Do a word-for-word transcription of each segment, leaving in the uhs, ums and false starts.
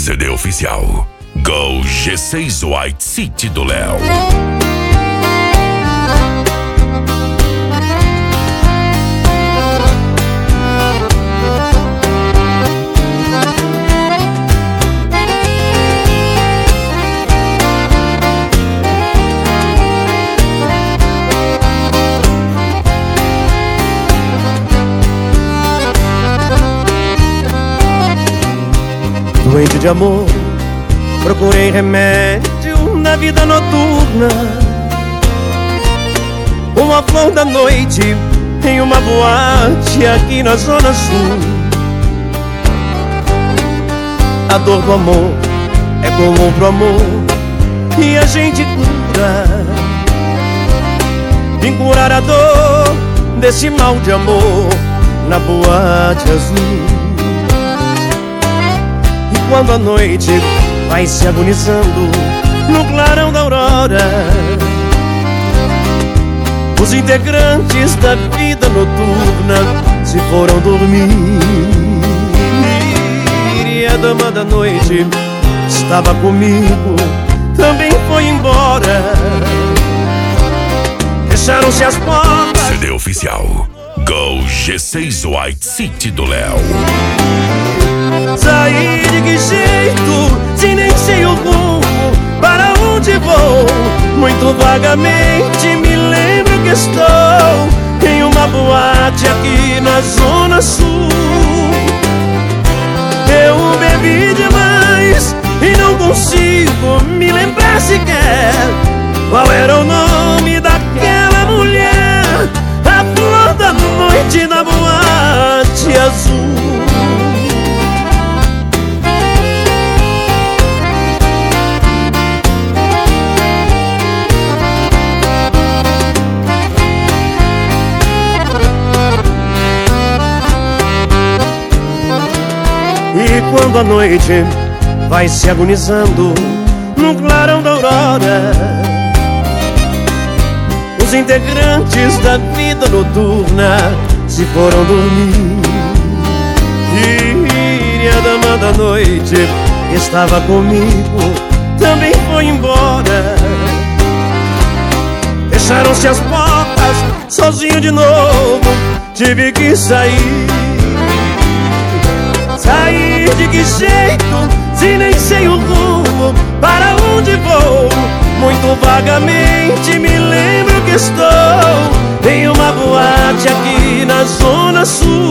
C D oficial Go G seis White City do Léo. Doente de amor, procurei remédio na vida noturna. Uma flor da noite em uma boate aqui na Zona Sul. A dor do amor é comum pro amor e a gente cura. Vim curar a dor desse mal de amor na boate azul. Quando a noite vai se agonizando no clarão da aurora, os integrantes da vida noturna se foram dormir. E a dama da noite estava comigo, também foi embora. Fecharam-se as portas. C D oficial Go G seis White City do Léo. Saí de que jeito, se nem sei o rumo, para onde vou? Muito vagamente me lembro que estou em uma boate aqui na Zona Sul. Eu bebi demais e não consigo me lembrar sequer qual era o nome daquela mulher, a flor da noite na boate azul. E quando a noite vai se agonizando no clarão da aurora, os integrantes da vida noturna se foram dormir. E a dama da noite que estava comigo também foi embora. Fecharam-se as portas, sozinho de novo tive que sair. Sair de que jeito, se nem sei o rumo, para onde vou? Muito vagamente me lembro que estou em uma boate aqui na Zona Sul.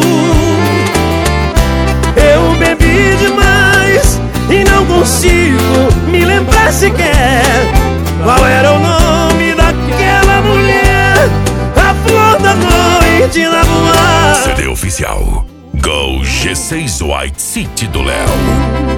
Eu bebi demais e não consigo me lembrar sequer qual era o nome daquela mulher, a flor da noite na boate. C D oficial Go G seis White City do Léo.